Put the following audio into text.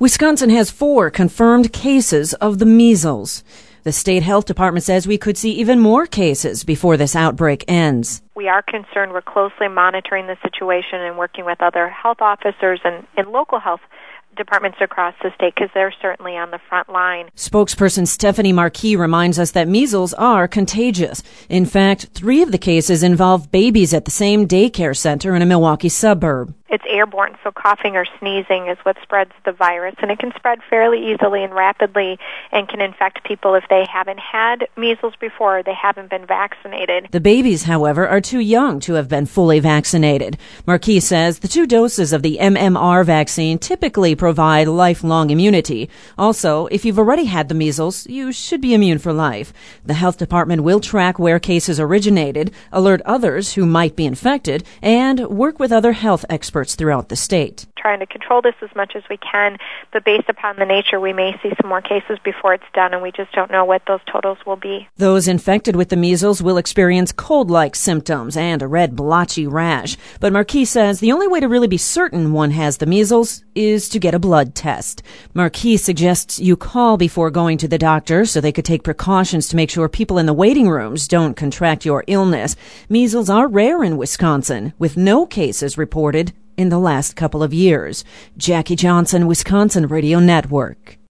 Wisconsin has 4 confirmed cases of the measles. The state health department says we could see even more cases before this outbreak ends. We are concerned. We're closely monitoring the situation and working with other health officers and local health departments across the state because they're certainly on the front line. Spokesperson Stephanie Marquis reminds us that measles are contagious. In fact, 3 of the cases involve babies at the same daycare center in a Milwaukee suburb. It's airborne, so coughing or sneezing is what spreads the virus, and it can spread fairly easily and rapidly and can infect people if they haven't had measles before or they haven't been vaccinated. The babies, however, are too young to have been fully vaccinated. Marquis says the 2 doses of the MMR vaccine typically provide lifelong immunity. Also, if you've already had the measles, you should be immune for life. The health department will track where cases originated, alert others who might be infected, and work with other health experts throughout the state. Trying to control this as much as we can, but based upon the nature, we may see some more cases before it's done, and we just don't know what those totals will be. Those infected with the measles will experience cold-like symptoms and a red blotchy rash. But Marquis says the only way to really be certain one has the measles is to get a blood test. Marquis suggests you call before going to the doctor so they could take precautions to make sure people in the waiting rooms don't contract your illness. Measles are rare in Wisconsin, with no cases reported in the last couple of years. Jackie Johnson, Wisconsin Radio Network.